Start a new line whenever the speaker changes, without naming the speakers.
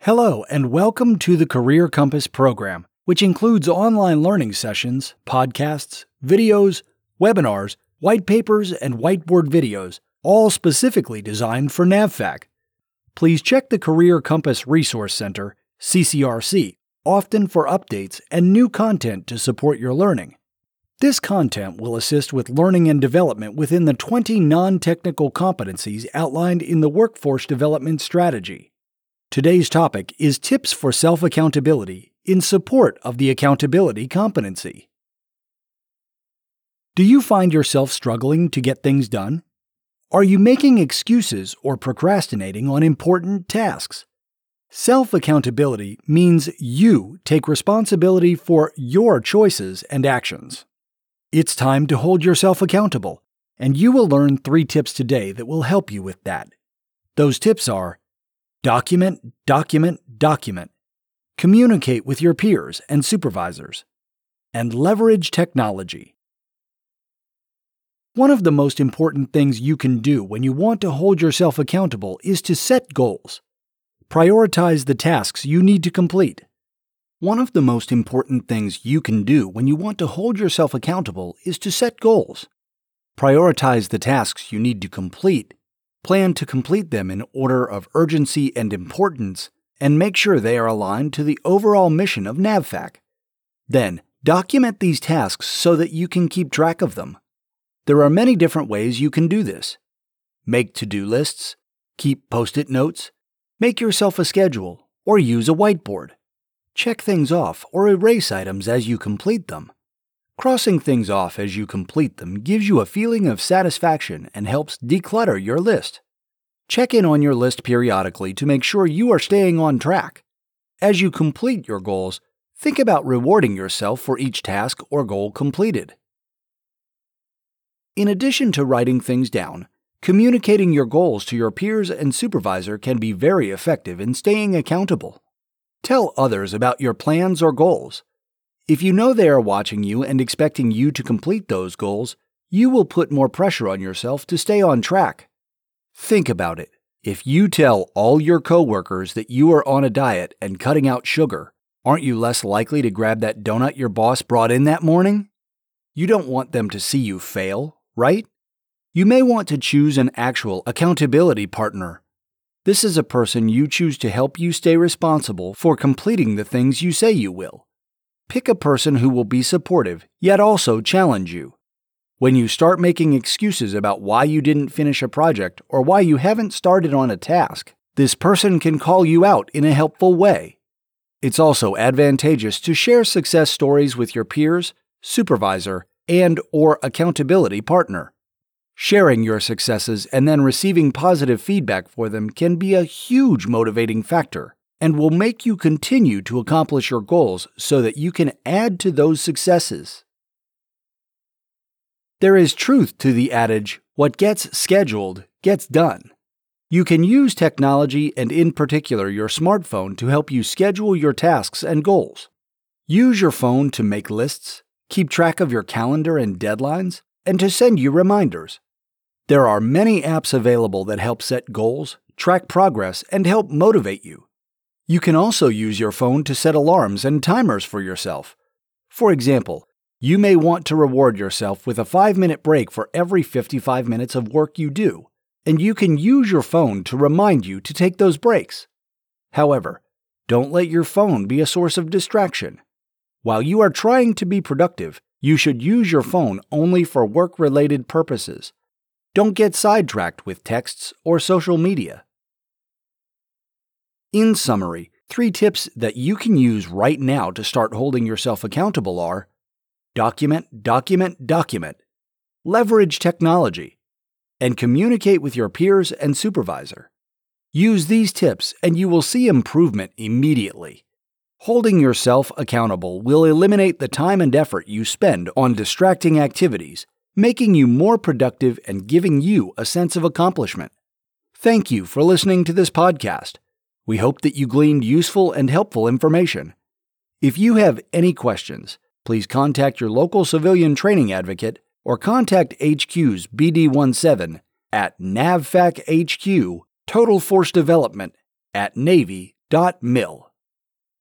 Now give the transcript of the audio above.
Hello, and welcome to the Career Compass program, which includes online learning sessions, podcasts, videos, webinars, white papers, and whiteboard videos, all specifically designed for NAVFAC. Please check the Career Compass Resource Center, CCRC, often for updates and new content to support your learning. This content will assist with learning and development within the 20 non-technical competencies outlined in the Workforce Development Strategy. Today's topic is tips for self-accountability in support of the accountability competency. Do you find yourself struggling to get things done? Are you making excuses or procrastinating on important tasks? Self-accountability means you take responsibility for your choices and actions. It's time to hold yourself accountable, and you will learn 3 tips today that will help you with that. Those tips are: document, document, document. Communicate with your peers and supervisors. And leverage technology. One of the most important things you can do when you want to hold yourself accountable is to set goals. Prioritize the tasks you need to complete. One of the most important things you can do when you want to hold yourself accountable is to set goals. Prioritize the tasks you need to complete. Plan to complete them in order of urgency and importance, and make sure they are aligned to the overall mission of NAVFAC. Then, document these tasks so that you can keep track of them. There are many different ways you can do this. Make to-do lists, keep post-it notes, make yourself a schedule, or use a whiteboard. Check things off or erase items as you complete them. Crossing things off as you complete them gives you a feeling of satisfaction and helps declutter your list. Check in on your list periodically to make sure you are staying on track. As you complete your goals, think about rewarding yourself for each task or goal completed. In addition to writing things down, communicating your goals to your peers and supervisor can be very effective in staying accountable. Tell others about your plans or goals. If you know they are watching you and expecting you to complete those goals, you will put more pressure on yourself to stay on track. Think about it. If you tell all your coworkers that you are on a diet and cutting out sugar, aren't you less likely to grab that donut your boss brought in that morning? You don't want them to see you fail, right? You may want to choose an actual accountability partner. This is a person you choose to help you stay responsible for completing the things you say you will. Pick a person who will be supportive, yet also challenge you. When you start making excuses about why you didn't finish a project or why you haven't started on a task, this person can call you out in a helpful way. It's also advantageous to share success stories with your peers, supervisor, and/or accountability partner. Sharing your successes and then receiving positive feedback for them can be a huge motivating factor and will make you continue to accomplish your goals so that you can add to those successes. There is truth to the adage, "What gets scheduled gets done." You can use technology and in particular your smartphone to help you schedule your tasks and goals. Use your phone to make lists, keep track of your calendar and deadlines, and to send you reminders. There are many apps available that help set goals, track progress, and help motivate you. You can also use your phone to set alarms and timers for yourself. For example, you may want to reward yourself with a 5-minute break for every 55 minutes of work you do, and you can use your phone to remind you to take those breaks. However, don't let your phone be a source of distraction. While you are trying to be productive, you should use your phone only for work-related purposes. Don't get sidetracked with texts or social media. In summary, 3 tips that you can use right now to start holding yourself accountable are: document, document, document, leverage technology, and communicate with your peers and supervisor. Use these tips and you will see improvement immediately. Holding yourself accountable will eliminate the time and effort you spend on distracting activities, making you more productive and giving you a sense of accomplishment. Thank you for listening to this podcast. We hope that you gleaned useful and helpful information. If you have any questions, please contact your local civilian training advocate or contact HQ's BD17 at NAVFAC HQ Total Force Development at Navy .mil.